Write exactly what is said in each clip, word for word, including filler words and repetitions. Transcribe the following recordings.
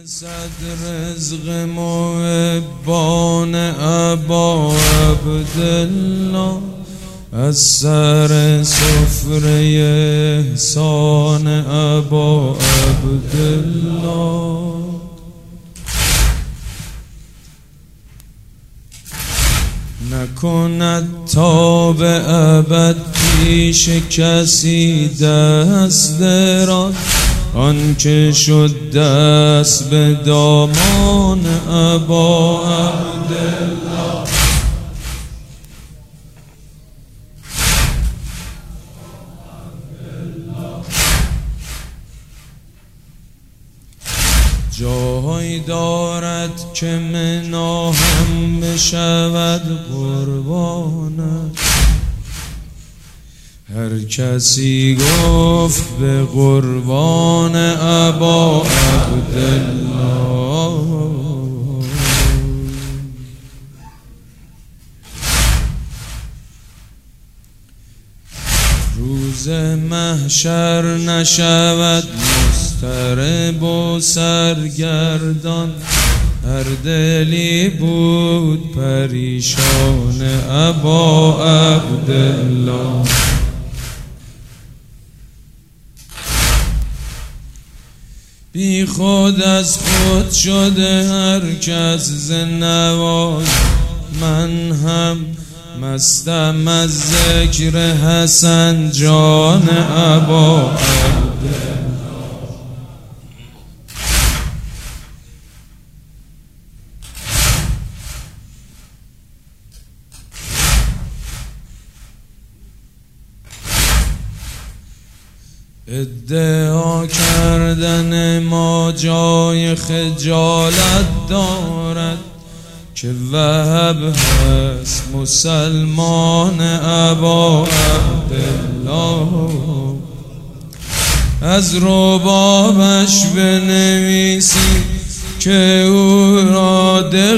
صد رزق محبان ابا عبدالله، از سر سفره احسان ابا عبدالله. نکند تا به ابد پیش کسی دست دراز، آن که شد دست به دامان ابا عبدالله. جای دارد که مناهم بشود قربانش، هر کسی گفت به قربان ابا عبدالله. روز محشر نشود مضطرب و سرگردان، هر دلی بود پریشان ابا عبدالله. بی خود از خود شده هر کس ز نواز، من هم مستم از ذکر حسن جان ابا عبدالله. ادعا کردن ما جای خجالت دارد، که وهب هست مسلمان ابا عبدالله. از ربابش بنویسی که او را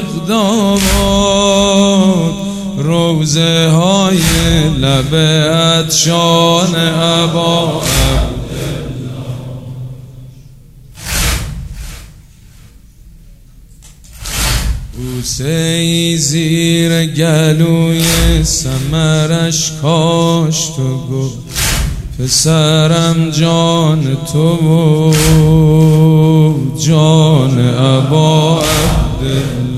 دقداماد، روزه های لب عطشان ابا عبدالله. بوسه‌ای زیر گلوی ثمرش کاشت و گفت پسرم جان تو و جان ابا عبدالله.